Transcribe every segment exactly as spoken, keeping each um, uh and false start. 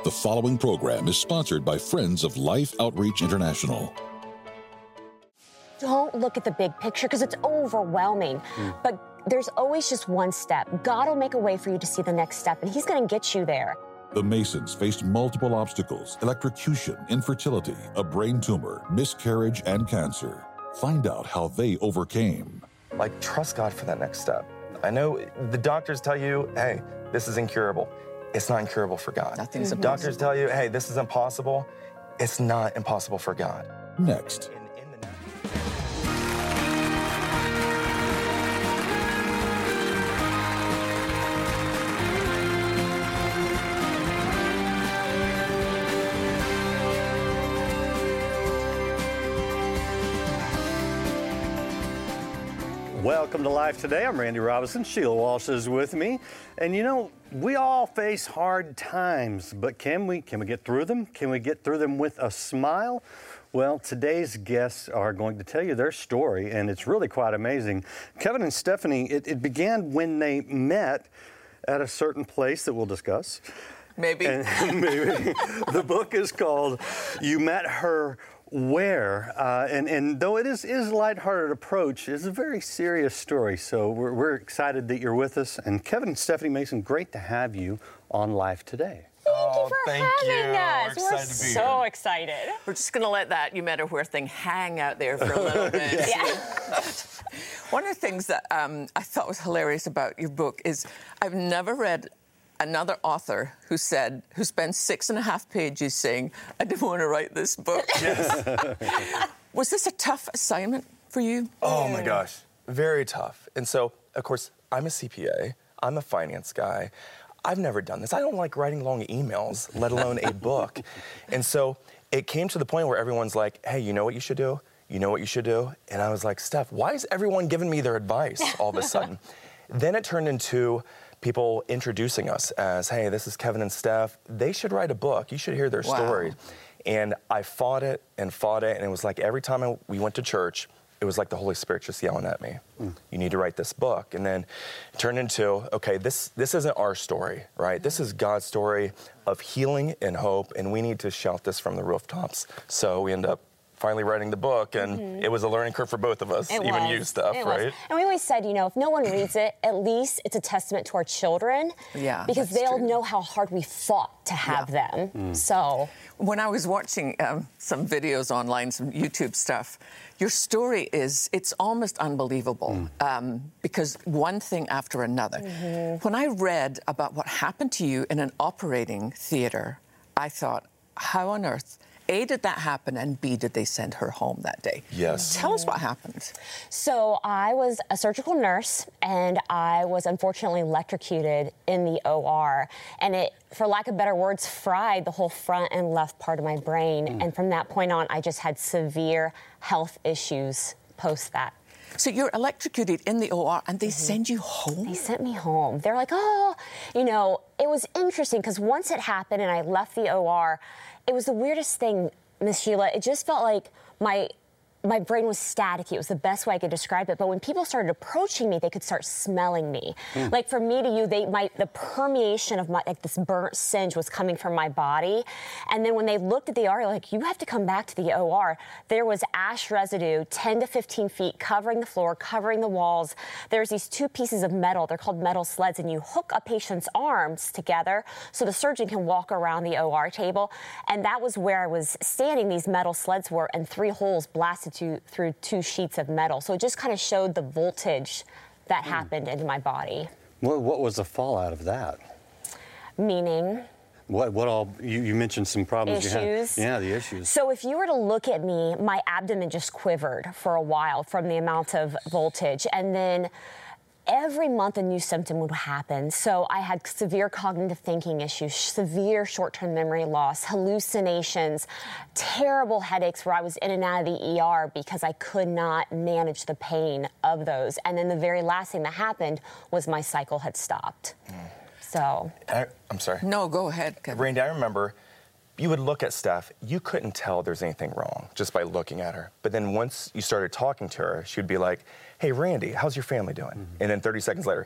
The following program is sponsored by Friends of Life Outreach International. Don't look at the big picture because it's overwhelming. Mm. But there's always just one step. God will make a way for you to see the next step, and he's going to get you there. The Masons faced multiple obstacles: electrocution, infertility, a brain tumor, miscarriage, and cancer. Find out how they overcame. Like, trust God for that next step. I know the doctors tell you, hey, this is incurable. It's not incurable for God. Nothing's impossible. Doctors tell you, hey, this is impossible. It's not impossible for God. Next. Welcome to Life Today. I'm Randy Robinson. Sheila Walsh is with me. And you know, we all face hard times, but can we, can we get through them? Can we get through them with a smile? Well, today's guests are going to tell you their story, and it's really quite amazing. Kevin and Stephanie, it, it began when they met at a certain place that we'll discuss. Maybe. And, maybe. The book is called You Met Her Where, uh, and, and though it is, is a lighthearted approach, it's a very serious story. So we're, we're excited that you're with us. And Kevin and Stephanie Mason, great to have you on Life Today. Thank oh, you for thank having you. us. We're, We're excited to be so here. excited. We're just going to let that You Met Her Where thing hang out there for a little bit. Yeah. One of the things that um, I thought was hilarious about your book is I've never read another author who said, who spent six and a half pages saying, I didn't want to write this book. Yes. Was this a tough assignment for you? Oh, my gosh. Very tough. And so, of course, I'm a C P A. I'm a finance guy. I've never done this. I don't like writing long emails, let alone a book. And so it came to the point where everyone's like, hey, you know what you should do? You know what you should do? And I was like, Steph, why is everyone giving me their advice all of a sudden? Then it turned into people introducing us as, hey, this is Kevin and Steph. They should write a book. You should hear their wow. story. And I fought it and fought it. And it was like every time I, we went to church, it was like the Holy Spirit just yelling at me. Mm. You need to write this book. And then it turned into, okay, this, this isn't our story, right? This is God's story of healing and hope. And we need to shout this from the rooftops. So we end up finally writing the book, and mm-hmm. it was a learning curve for both of us, it even was. you, Steph, it right? Was. And we always said, you know, if no one reads it, at least it's a testament to our children. Yeah, because they'll true. know how hard we fought to have yeah. them. Mm. So when I was watching um, some videos online, some YouTube stuff, your story is, it's almost unbelievable mm. um, because one thing after another. Mm-hmm. When I read about what happened to you in an operating theater, I thought, how on earth A, did that happen, and B, did they send her home that day? Yes. Tell us what happened. So I was a surgical nurse, and I was unfortunately electrocuted in the O R. And it, for lack of better words, fried the whole front and left part of my brain. Mm. And from that point on, I just had severe health issues post that. So you're electrocuted in the O R, and they mm-hmm. send you home? They sent me home. They're like, oh, you know, it was interesting because once it happened and I left the O R, it was the weirdest thing, Miss Sheila. It just felt like my my brain was staticky. It was the best way I could describe it. But when people started approaching me, they could start smelling me. Mm. Like from me to you, they might the permeation of my like this burnt singe was coming from my body. And then when they looked at the O R, like, you have to come back to the O R. There was ash residue, ten to fifteen feet, covering the floor, covering the walls. There's these two pieces of metal. They're called metal sleds, and you hook a patient's arms together so the surgeon can walk around the O R table. And that was where I was standing. These metal sleds were, and three holes blasted To, through two sheets of metal. So it just kind of showed the voltage that mm. happened in my body. What, what was the fallout of that? Meaning? What, what all, you, you mentioned some problems issues. you had. Yeah, the issues. So if you were to look at me, my abdomen just quivered for a while from the amount of voltage. And then every month a new symptom would happen. So I had severe cognitive thinking issues, severe short-term memory loss, hallucinations, terrible headaches where I was in and out of the E R because I could not manage the pain of those. And then the very last thing that happened was my cycle had stopped. Mm. So. I, I'm sorry. No, go ahead, Kevin. Randy, I remember you would look at Steph, you couldn't tell there's anything wrong just by looking at her. But then once you started talking to her, she would be like, hey, Randy, how's your family doing? Mm-hmm. And then thirty seconds later,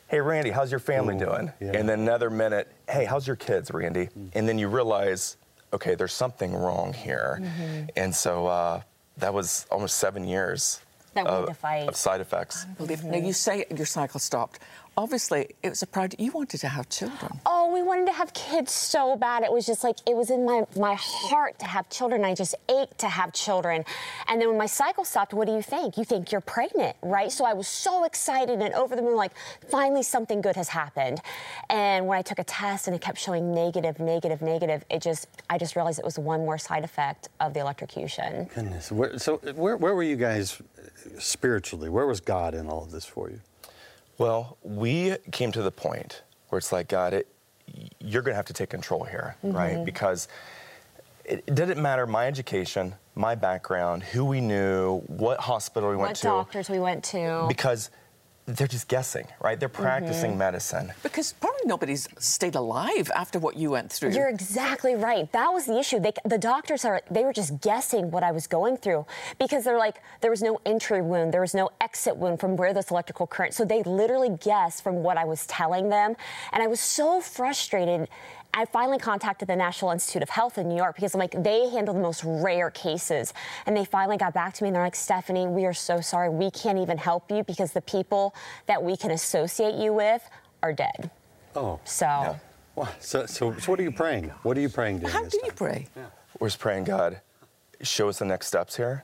hey, Randy, how's your family Ooh, doing? yeah. And then another minute, hey, how's your kids, Randy? Mm. And then you realize, okay, there's something wrong here. Mm-hmm. And so uh, that was almost seven years that of, to fight. of side effects. Unbelievable. Now, you say your cycle stopped. Obviously, it was a project. You wanted to have children. Oh, we wanted to have kids so bad. It was just like, it was in my, my heart to have children. I just ached to have children. And then when my cycle stopped, what do you think? You think you're pregnant, right? So I was so excited and over the moon, like, finally something good has happened. And when I took a test and it kept showing negative, negative, negative, it just, I just realized it was one more side effect of the electrocution. Goodness. Where, so where, where were you guys spiritually? Where was God in all of this for you? Well, we came to the point where it's like, God, it, you're going to have to take control here, mm-hmm. right? Because it, it didn't matter my education, my background, who we knew, what hospital we what went to. What doctors we went to. Because they're just guessing, right? They're practicing mm-hmm. medicine. Because probably nobody's stayed alive after what you went through. You're exactly right. That was the issue. They, the doctors are, they were just guessing what I was going through because they're like, there was no entry wound, there was no exit wound from where this electrical current. So they literally guessed from what I was telling them. And I was so frustrated. I finally contacted the National Institute of Health in New York because I'm like, they handle the most rare cases. And they finally got back to me and they're like, Stephanie, we are so sorry. We can't even help you because the people that we can associate you with are dead. Oh. So. Yeah. Well, so, so, so what are you praying? What are you praying during How this do time? you pray? Yeah. We're just praying, God, show us the next steps here.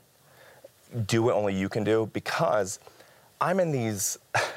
Do what only you can do because I'm in these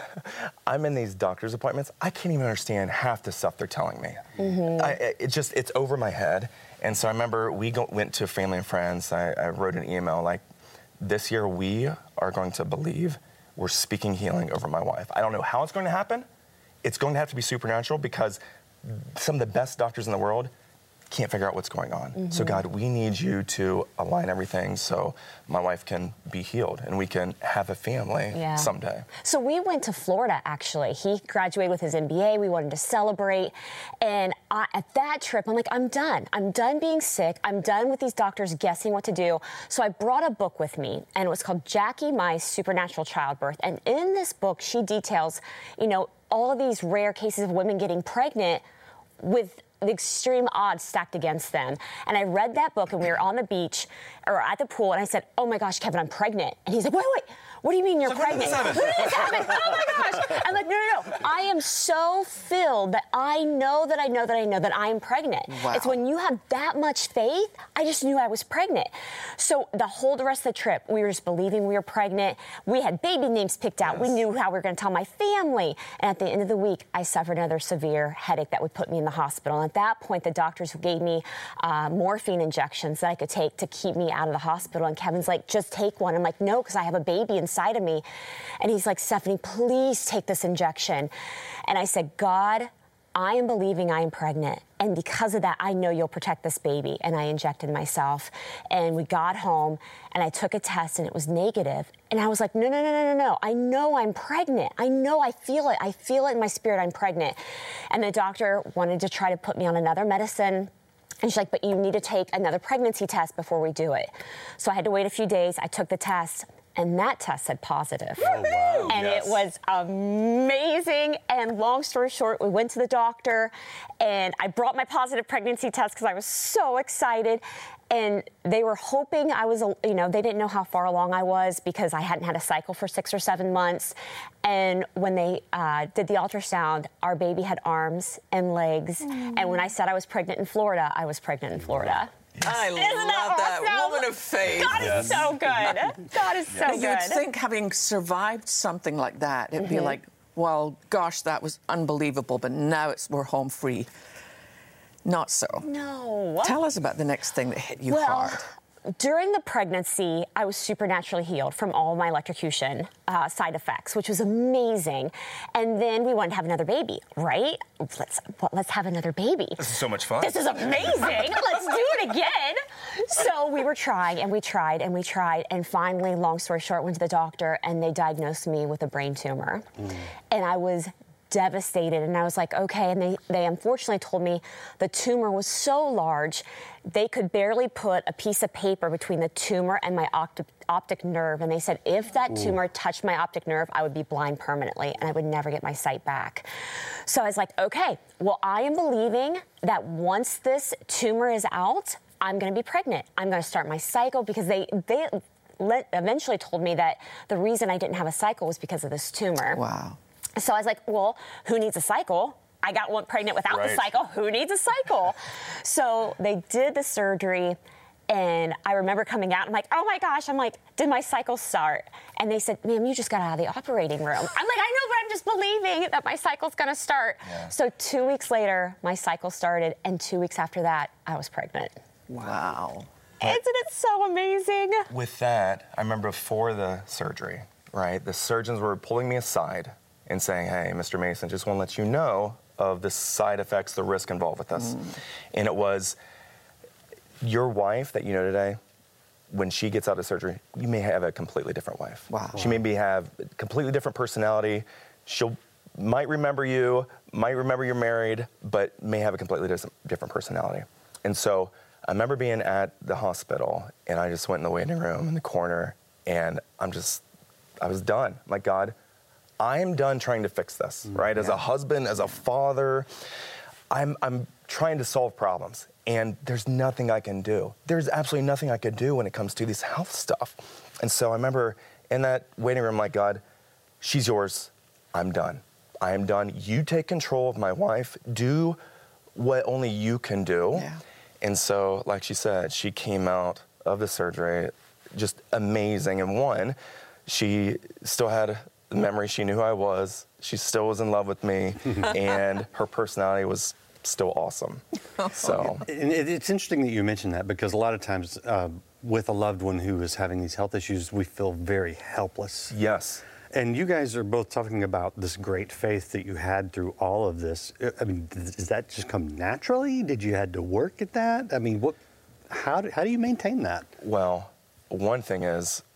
I'm in these doctor's appointments. I can't even understand half the stuff they're telling me. Mm-hmm. I, it just, it's over my head. And so I remember we go, went to family and friends. I, I wrote an email like, this year we are going to believe we're speaking healing over my wife. I don't know how it's going to happen. It's going to have to be supernatural because some of the best doctors in the world can't figure out what's going on. Mm-hmm. So God, we need you to align everything so my wife can be healed and we can have a family yeah. someday. So we went to Florida, actually. He graduated with his M B A. We wanted to celebrate. And I, at that trip, I'm like, I'm done. I'm done being sick. I'm done with these doctors guessing what to do. So I brought a book with me, and it was called Jackie Mice Supernatural Childbirth. And in this book, she details, you know, all of these rare cases of women getting pregnant with the extreme odds stacked against them. And I read that book and we were on the beach or at the pool and I said, oh my gosh, Kevin, I'm pregnant. And he's like, wait, wait, what do you mean you're so pregnant? When did this happen? Oh my gosh. I'm like, no, no, no. I am so filled that I know that I know that I know that I am pregnant. Wow. It's when you have that much faith, I just knew I was pregnant. So the whole the rest of the trip, we were just believing we were pregnant. We had baby names picked out. Yes. We knew how we were going to tell my family. And at the end of the week, I suffered another severe headache that would put me in the hospital. And at that point, the doctors gave me uh, morphine injections that I could take to keep me out of the hospital. And Kevin's like, just take one. I'm like, no, because I have a baby inside of me. And he's like, Stephanie, please take this injection. And I said, God, I am believing I am pregnant. And because of that, I know you'll protect this baby. And I injected myself. And we got home and I took a test and it was negative. And I was like, no, no, no, no, no, no. I know I'm pregnant. I know I feel it. I feel it in my spirit. I'm pregnant. And the doctor wanted to try to put me on another medicine. And she's like, but you need to take another pregnancy test before we do it. So I had to wait a few days. I took the test. And that test said positive. Oh, wow. And yes. it was amazing. And long story short, we went to the doctor and I brought my positive pregnancy test because I was so excited. And they were hoping I was, you know, they didn't know how far along I was because I hadn't had a cycle for six or seven months. And when they uh, did the ultrasound, our baby had arms and legs. Mm. And when I said I was pregnant in Florida, I was pregnant in Florida. Yes. I Isn't love that, that. awesome? Woman of faith. God yes. is so good. God is so You'd good. think having survived something like that, it'd mm-hmm. be like, well, gosh, that was unbelievable, but now it's we're home free. Not so. No. Tell us about the next thing that hit you well, hard. During the pregnancy, I was supernaturally healed from all my electrocution uh, side effects, which was amazing. And then we wanted to have another baby, right? Let's well, let's have another baby. This is so much fun. This is amazing. Let's do it again. So we were trying and we tried and we tried. And finally, long story short, went to the doctor and they diagnosed me with a brain tumor. Mm. And I was devastated. And I was like, okay. And they, they unfortunately told me the tumor was so large, they could barely put a piece of paper between the tumor and my optic, optic nerve. And they said if that Ooh. tumor touched my optic nerve, I would be blind permanently and I would never get my sight back. So I was like, okay, well, I am believing that once this tumor is out, I'm going to be pregnant. I'm going to start my cycle, because they, they eventually told me that the reason I didn't have a cycle was because of this tumor. Wow. So I was like, well, who needs a cycle? I got one pregnant without right. the cycle. Who needs a cycle? So they did the surgery, and I remember coming out. I'm like, oh my gosh. I'm like, did my cycle start? And they said, ma'am, you just got out of the operating room. I'm like, I know, but I'm just believing that my cycle's gonna start. Yeah. So two weeks later, my cycle started, and two weeks after that, I was pregnant. Wow. Isn't it so amazing? With that, I remember before the surgery, right, the surgeons were pulling me aside and saying, hey, Mister Mason, just want to let you know of the side effects, the risk involved with this. Mm. And it was, your wife that you know today, when she gets out of surgery, you may have a completely different wife. Wow. She may be, have a completely different personality. She'll might remember you, might remember you're married, but may have a completely dis- different personality. And so I remember being at the hospital, and I just went in the waiting room in the corner, and I'm just, I was done. I'm like, God, I am done trying to fix this, right? Yeah. As a husband, as a father, I'm I'm trying to solve problems, and there's nothing I can do. There's absolutely nothing I could do when it comes to this health stuff. And so I remember in that waiting room, like, God, she's yours. I'm done. I am done. You take control of my wife. Do what only you can do. Yeah. And so, like she said, she came out of the surgery just amazing. And one, she still had the memory. She knew who I was. She still was in love with me. And her personality was still awesome. So and it's interesting that you mentioned that, because a lot of times uh, with a loved one who is having these health issues, we feel very helpless. Yes. And you guys are both talking about this great faith that you had through all of this. I mean, does that just come naturally? Did you had to work at that? I mean, what? How do, how do you maintain that? Well, one thing is,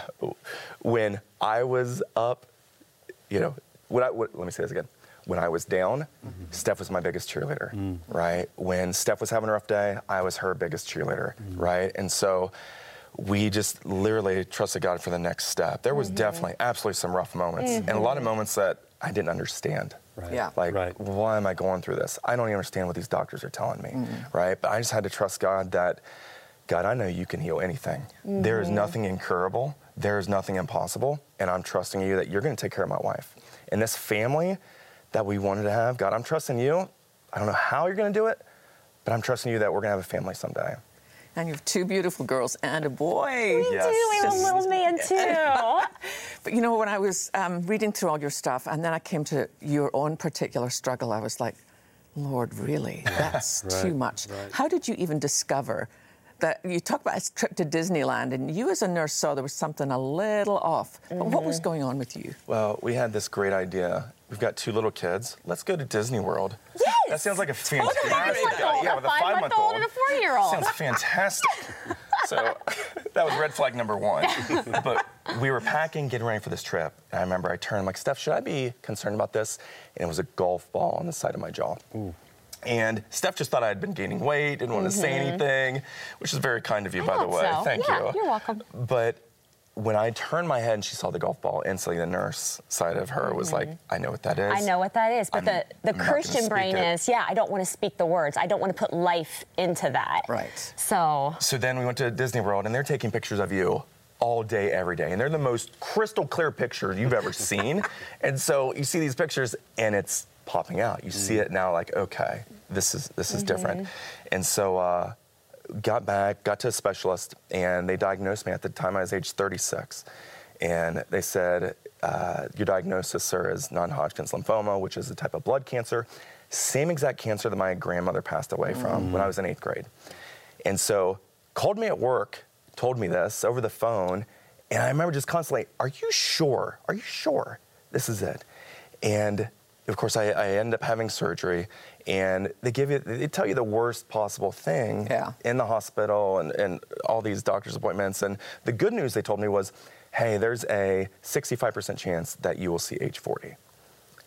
when I was up, you know, when I, what, let me say this again. When I was down, mm-hmm. Steph was my biggest cheerleader, mm. right? When Steph was having a rough day, I was her biggest cheerleader, mm. right? And so we just literally trusted God for the next step. There was mm-hmm. definitely, absolutely some rough moments, mm-hmm. and a lot of moments that I didn't understand. Right. Yeah. Like, right. why am I going through this? I don't even understand what these doctors are telling me, mm-hmm. right? But I just had to trust God that, God, I know you can heal anything. Mm-hmm. There is nothing incurable. There is nothing impossible. And I'm trusting you that you're going to take care of my wife. And this family that we wanted to have, God, I'm trusting you. I don't know how you're going to do it, but I'm trusting you that we're going to have a family someday. And you have two beautiful girls and a boy. We yes. do. We have a little man, too. But, you know, when I was um, reading through all your stuff, and then I came to your own particular struggle, I was like, Lord, really? That's right, too much. Right. How did you even discover that? You talk about a trip to Disneyland, and you as a nurse saw there was something a little off. Mm-hmm. But what was going on with you? Well, we had this great idea. We've got two little kids. Let's go to Disney World. Yes! That sounds like a fantastic idea. Yeah, with a five-month-old and a four-year-old. Sounds fantastic. So that was red flag number one. But we were packing, getting ready for this trip. And I remember I turned, I'm like, Steph, should I be concerned about this? And it was a golf ball on the side of my jaw. Ooh. And Steph just thought I had been gaining weight, didn't want to mm-hmm. say anything, which is very kind of you, I by the way. So. Thank yeah, you. You're welcome. But when I turned my head and she saw the golf ball, instantly the nurse side of her mm-hmm. was like, I know what that is. I know what that is. But I'm, the, the Christian brain it. is, yeah, I don't want to speak the words. I don't want to put life into that. Right. So. So then we went to Disney World, and they're taking pictures of you all day, every day. And they're the most crystal clear pictures you've ever seen. And so you see these pictures, and it's popping out. You mm-hmm. see it now like, okay, this is this is mm-hmm. different. And so uh, got back, got to a specialist, and they diagnosed me. At the time, I was age thirty-six. And they said, uh, your diagnosis, sir, is non-Hodgkin's lymphoma, which is a type of blood cancer. Same exact cancer that my grandmother passed away from mm. when I was in eighth grade. And so called me at work, told me this over the phone, and I remember just constantly, are you sure? Are you sure this is it? And of course, I, I end up having surgery, and they give you, they tell you the worst possible thing yeah. in the hospital and, and all these doctor's appointments. And the good news they told me was, hey, there's a sixty-five percent chance that you will see age forty.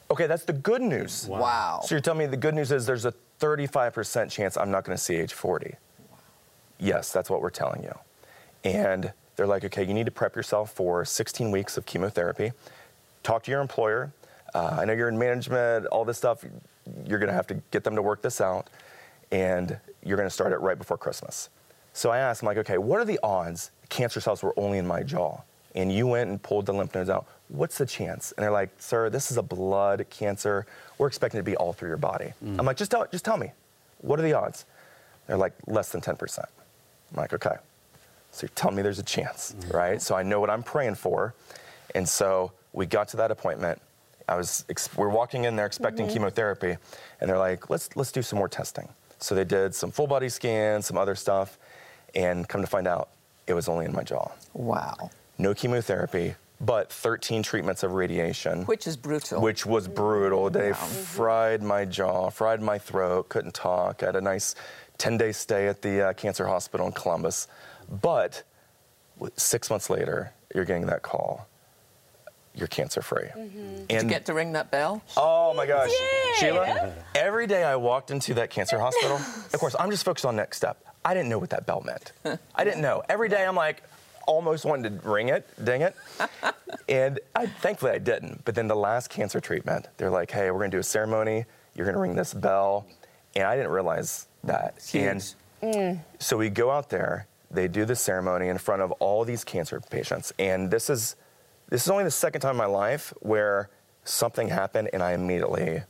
Okay, that's the good news. Wow. Wow. So you're telling me the good news is there's a thirty-five percent chance I'm not going to see age forty. Wow. Yes, that's what we're telling you. And they're like, okay, you need to prep yourself for sixteen weeks of chemotherapy. Talk to your employer. Uh, I know you're in management, all this stuff. You're going to have to get them to work this out. And you're going to start it right before Christmas. So I asked, I'm like, okay, what are the odds cancer cells were only in my jaw? And you went and pulled the lymph nodes out. What's the chance? And they're like, sir, this is a blood cancer. We're expecting it to be all through your body. Mm. I'm like, just tell, just tell me, what are the odds? They're like, less than ten percent. I'm like, okay. So you're telling me there's a chance, mm. right? So I know what I'm praying for. And so we got to that appointment. I was, we're walking in there expecting mm-hmm. chemotherapy. And they're like, let's, let's do some more testing. So they did some full body scans, some other stuff. And come to find out, it was only in my jaw. Wow. No chemotherapy, but thirteen treatments of radiation. Which is brutal. Which was brutal. They wow. fried my jaw, fried my throat, couldn't talk. I had a nice ten-day stay at the uh, cancer hospital in Columbus. But six months later, you're getting that call. You're cancer-free. Mm-hmm. Did you get to ring that bell? Oh, my gosh. Sheila, every day I walked into that cancer hospital, of course, I'm just focused on next step. I didn't know what that bell meant. I didn't know. Every day I'm like, almost wanted to ring it, ding it. And I, thankfully I didn't. But then the last cancer treatment, they're like, hey, we're going to do a ceremony. You're going to ring this bell. And I didn't realize that. And mm. so we go out there. They do the ceremony in front of all these cancer patients. And this is this is only the second time in my life where something happened and I immediately,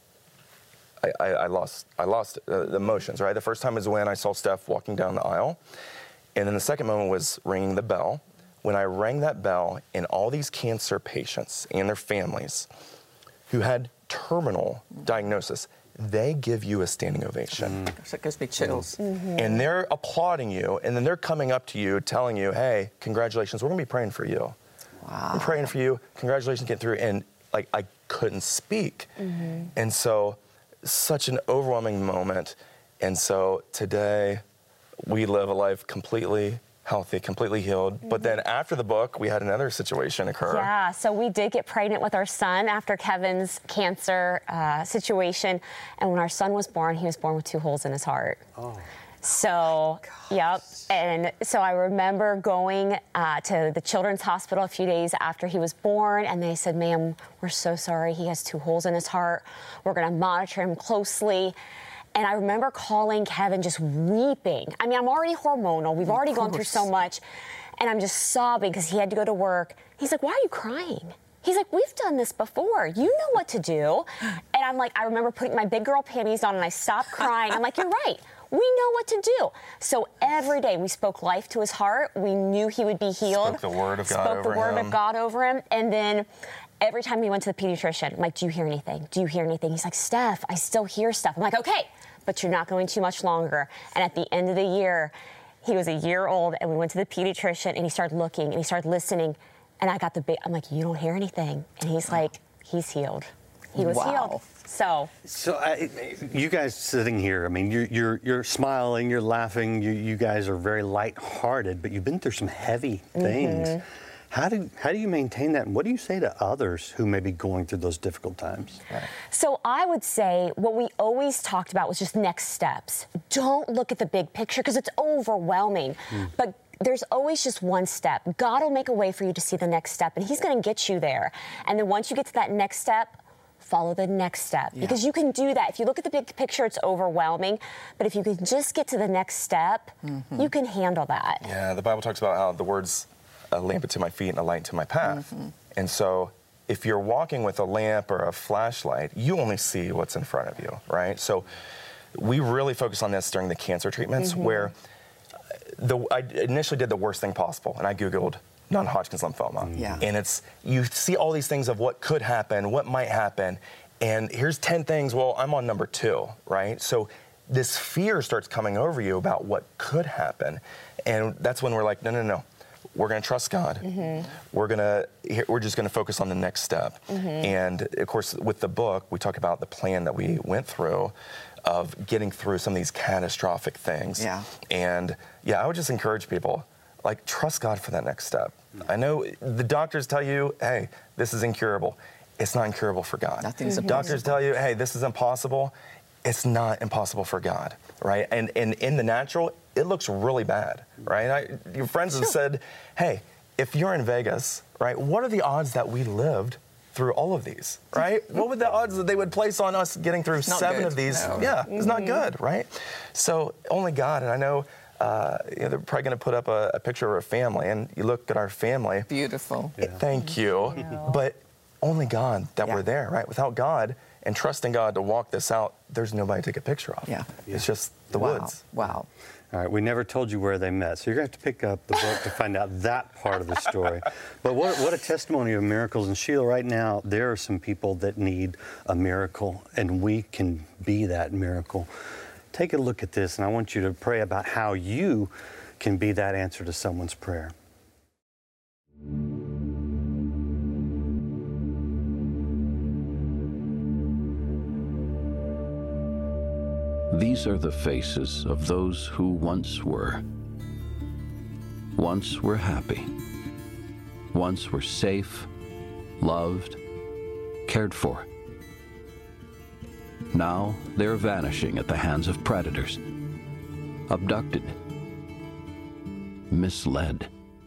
I, I, I lost I lost uh, the emotions, right? The first time is when I saw Steph walking down the aisle. And then the second moment was ringing the bell. When I rang that bell, and all these cancer patients and their families who had terminal diagnosis, they give you a standing ovation. Mm. That gives me chills. Mm-hmm. And they're applauding you, and then they're coming up to you, telling you, hey, congratulations, we're going to be praying for you. Wow. I'm praying for you. Congratulations, get through. And, like, I couldn't speak. Mm-hmm. And so, such an overwhelming moment. And so, today, we live a life completely healthy, completely healed. Mm-hmm. But then after the book, we had another situation occur. Yeah, so we did get pregnant with our son after Kevin's cancer uh, situation. And when our son was born, he was born with two holes in his heart. Oh. So, oh yep. And so I remember going uh, to the Children's Hospital a few days after he was born, and they said, ma'am, we're so sorry. He has two holes in his heart. We're going to monitor him closely. And I remember calling Kevin just weeping. I mean, I'm already hormonal. We've already gone through so much. And I'm just sobbing because he had to go to work. He's like, why are you crying? He's like, we've done this before. You know what to do. And I'm like, I remember putting my big girl panties on and I stopped crying. I'm like, you're right. We know what to do. So every day we spoke life to his heart. We knew he would be healed. Spoke the word of God Spoke over the word him. of God over him. And then every time he went to the pediatrician, I'm like, do you hear anything? Do you hear anything? He's like, Steph, I still hear stuff. I'm like, okay, but you're not going too much longer. And at the end of the year, he was a year old, and we went to the pediatrician, and he started looking, and he started listening. And I got the big, I'm like, you don't hear anything. And he's like, he's healed. He was wow. healed. So, so I, you guys sitting here, I mean, you're you're, you're smiling, you're laughing, you, you guys are very lighthearted, but you've been through some heavy things. Mm-hmm. How do how do you maintain that, and what do you say to others who may be going through those difficult times? So I would say what we always talked about was just next steps. Don't look at the big picture because it's overwhelming. Mm. But there's always just one step. God will make a way for you to see the next step, and he's going to get you there. And then once you get to that next step, follow the next step. Yeah. Because you can do that. If you look at the big picture, it's overwhelming. But if you can just get to the next step, mm-hmm. you can handle that. Yeah, the Bible talks about how the word's a lamp unto my feet and a light to my path. Mm-hmm. And so if you're walking with a lamp or a flashlight, you only see what's in front of you, right? So we really focus on this during the cancer treatments, mm-hmm. where the I initially did the worst thing possible, and I Googled non-Hodgkin's lymphoma. Mm-hmm. Yeah. And it's, you see all these things of what could happen, what might happen, and here's ten things, well, I'm on number two, right? So this fear starts coming over you about what could happen, and that's when we're like, no, no, no. We're going to trust God. Mm-hmm. We're going to, we're just going to focus on the next step. Mm-hmm. And of course, with the book, we talk about the plan that we went through of getting through some of these catastrophic things. Yeah. And yeah, I would just encourage people, like, trust God for that next step. I know the doctors tell you, hey, this is incurable. it's not incurable for God. Nothing's mm-hmm. impossible. Doctors tell you, hey, this is impossible. It's not impossible for God, right? And, and in the natural, it looks really bad, right? I, your friends have said, hey, if you're in Vegas, right, what are the odds that we lived through all of these, right? What would the odds that they would place on us getting through seven good. of these? No. Yeah, mm-hmm. it's not good, right? So only God, and I know, uh, you know they're probably going to put up a, a picture of our family, and you look at our family. Beautiful. Yeah. Thank you. But only God that Yeah. we're there, right? Without God and trusting God to walk this out, there's nobody to take a picture of. Yeah. It's just the Wow. woods. Wow. All right, we never told you where they met, so you're going to have to pick up the book to find out that part of the story. But what, what a testimony of miracles. And Sheila, right now, there are some people that need a miracle, and we can be that miracle. Take a look at this, and I want you to pray about how you can be that answer to someone's prayer. These are the faces of those who once were. Once were happy. Once were safe, loved, cared for. Now they're vanishing at the hands of predators, abducted, misled.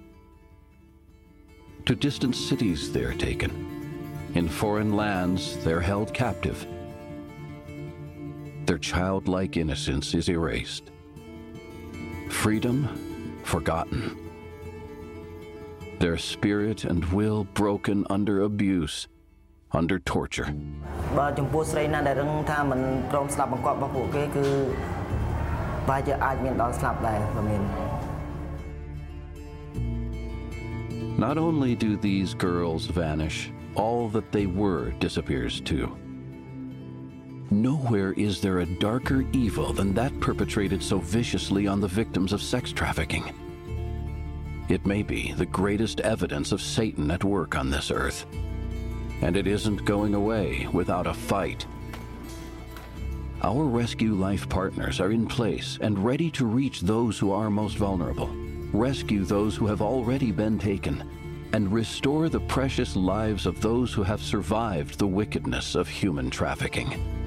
To distant cities they're taken. In foreign lands they're held captive. Their childlike innocence is erased. Freedom forgotten. Their spirit and will broken under abuse, under torture. បើចំពោះស្រីណាដែលរឹងថាមិនព្រមស្លាប់បង្គាប់របស់ពួកគេគឺប្រហែលជាអាចមានដល់ស្លាប់ដែរក៏មាន Not only do these girls vanish, all that they were disappears too. Nowhere is there a darker evil than that perpetrated so viciously on the victims of sex trafficking. It may be the greatest evidence of Satan at work on this earth. And it isn't going away without a fight. Our Rescue Life partners are in place and ready to reach those who are most vulnerable, rescue those who have already been taken, and restore the precious lives of those who have survived the wickedness of human trafficking.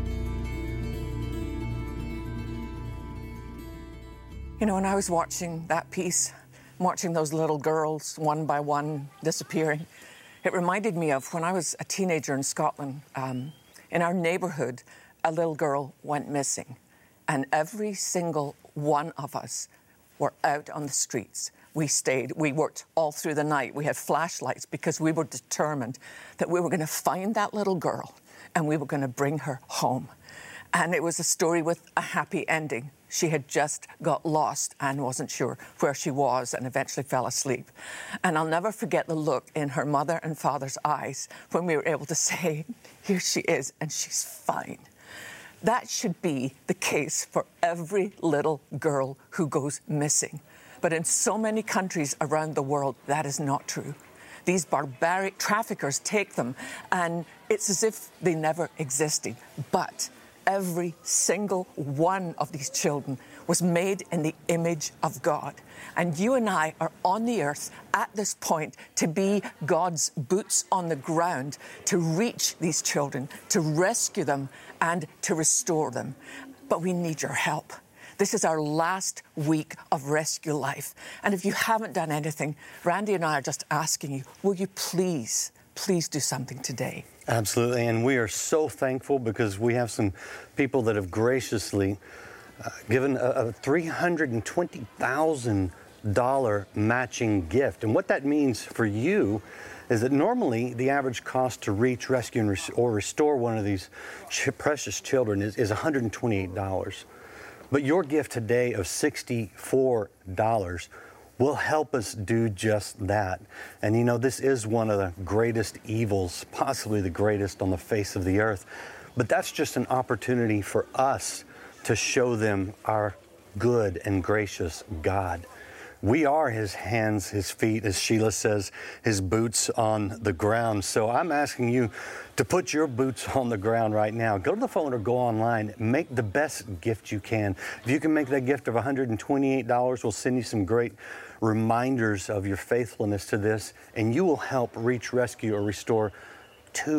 You know, when I was watching that piece, watching those little girls one by one disappearing, it reminded me of when I was a teenager in Scotland. Um, in our neighbourhood, a little girl went missing, and every single one of us were out on the streets. We stayed, we worked all through the night. We had flashlights because we were determined that we were going to find that little girl and we were going to bring her home. And it was a story with a happy ending. She had just got lost and wasn't sure where she was and eventually fell asleep. And I'll never forget the look in her mother and father's eyes when we were able to say, here she is and she's fine. That should be the case for every little girl who goes missing. But in so many countries around the world, that is not true. These barbaric traffickers take them and it's as if they never existed. But every single one of these children was made in the image of God. And you and I are on the earth at this point to be God's boots on the ground, to reach these children, to rescue them, and to restore them. But we need your help. This is our last week of Rescue Life. And if you haven't done anything, Randy and I are just asking you, will you please, please do something today? Absolutely, and we are so thankful because we have some people that have graciously uh, given a, a three hundred twenty thousand dollars matching gift. And what that means for you is that normally the average cost to reach, rescue, and res- or restore one of these ch- precious children is, is one hundred twenty-eight dollars. But your gift today of sixty-four dollars will help us do just that. And you know, this is one of the greatest evils, possibly the greatest on the face of the earth. But that's just an opportunity for us to show them our good and gracious God. We are his hands, his feet, as Sheila says, his boots on the ground. So I'm asking you to put your boots on the ground right now. Go to the phone or go online. Make the best gift you can. If you can make that gift of one hundred twenty-eight dollars, we'll send you some great reminders of your faithfulness to this, and you will help reach, rescue, or restore two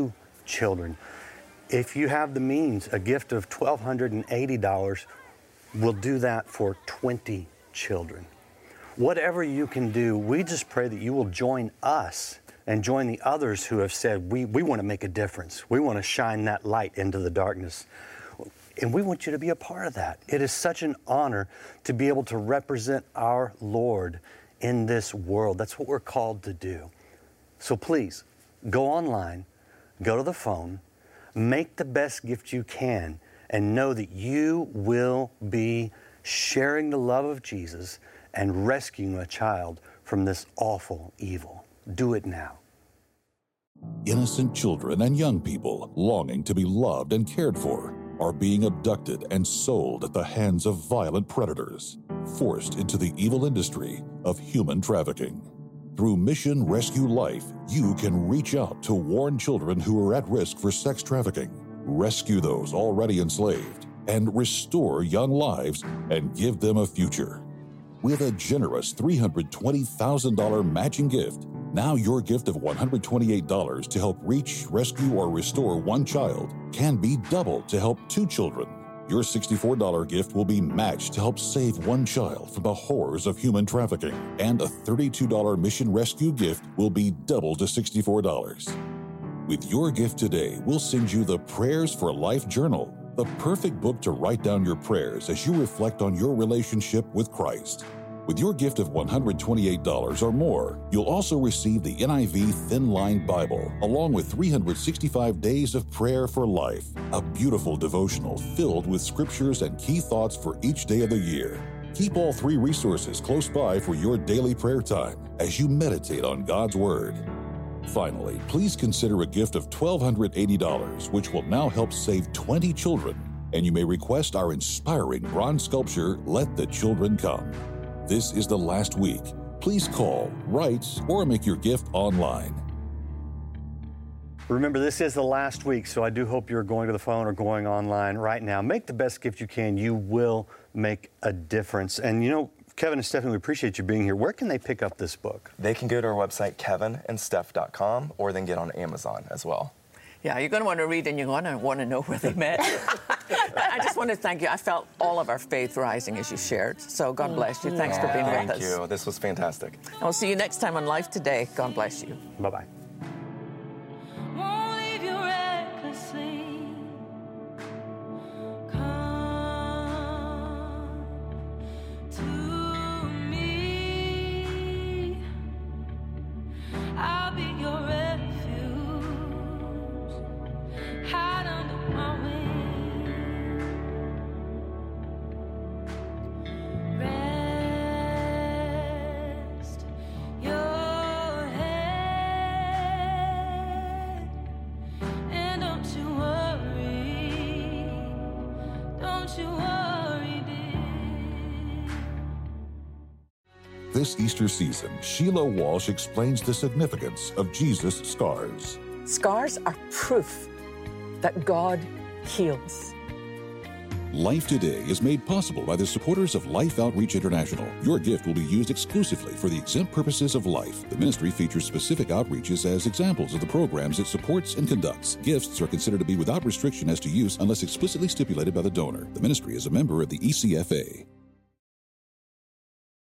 children. If you have the means, a gift of one thousand two hundred eighty dollars will do that for twenty children. Whatever you can do, we just pray that you will join us and join the others who have said, we, we want to make a difference. We want to shine that light into the darkness. And we want you to be a part of that. It is such an honor to be able to represent our Lord in this world. That's what we're called to do. So please, go online, go to the phone, make the best gift you can, and know that you will be sharing the love of Jesus and rescuing a child from this awful evil. Do it now. Innocent children and young people longing to be loved and cared for are being abducted and sold at the hands of violent predators, forced into the evil industry of human trafficking. Through Mission Rescue Life, you can reach out to warn children who are at risk for sex trafficking, rescue those already enslaved, and restore young lives and give them a future. With a generous three hundred twenty thousand dollars matching gift, now your gift of one hundred twenty-eight dollars to help reach, rescue, or restore one child can be doubled to help two children. Your sixty-four dollars gift will be matched to help save one child from the horrors of human trafficking, and a thirty-two dollars Mission Rescue gift will be doubled to sixty-four dollars. With your gift today, we'll send you the Prayers for Life Journal, the perfect book to write down your prayers as you reflect on your relationship with Christ. With your gift of one hundred twenty-eight dollars or more, you'll also receive the N I V Thin Line Bible, along with three hundred sixty-five Days of Prayer for Life, a beautiful devotional filled with scriptures and key thoughts for each day of the year. Keep all three resources close by for your daily prayer time as you meditate on God's Word. Finally, please consider a gift of one thousand two hundred eighty dollars, which will now help save twenty children, and you may request our inspiring bronze sculpture, Let the Children Come. This is the last week. Please call, write, or make your gift online. Remember, this is the last week, so I do hope you're going to the phone or going online right now. Make the best gift you can. You will make a difference. And you know, Kevin and Stephanie, we appreciate you being here. Where can they pick up this book? They can go to our website, kevin and steph dot com, or then get on Amazon as well. Yeah, you're going to want to read and you're going to want to know where they met. I just want to thank you. I felt all of our faith rising as you shared. So God bless you. Thanks for being Thank with us. Thank you. This was fantastic. And we'll see you next time on Life Today. God bless you. Bye-bye. Won't leave you recklessly. Come to me. I'll be your refuge. Hide under my wing. Rest your head, and don't you worry, don't you worry, dear. This Easter season, Sheila Walsh explains the significance of Jesus' scars. Scars are proof that God heals. Life Today is made possible by the supporters of Life Outreach International. Your gift will be used exclusively for the exempt purposes of life. The ministry features specific outreaches as examples of the programs it supports and conducts. Gifts are considered to be without restriction as to use unless explicitly stipulated by the donor. The ministry is a member of the E C F A.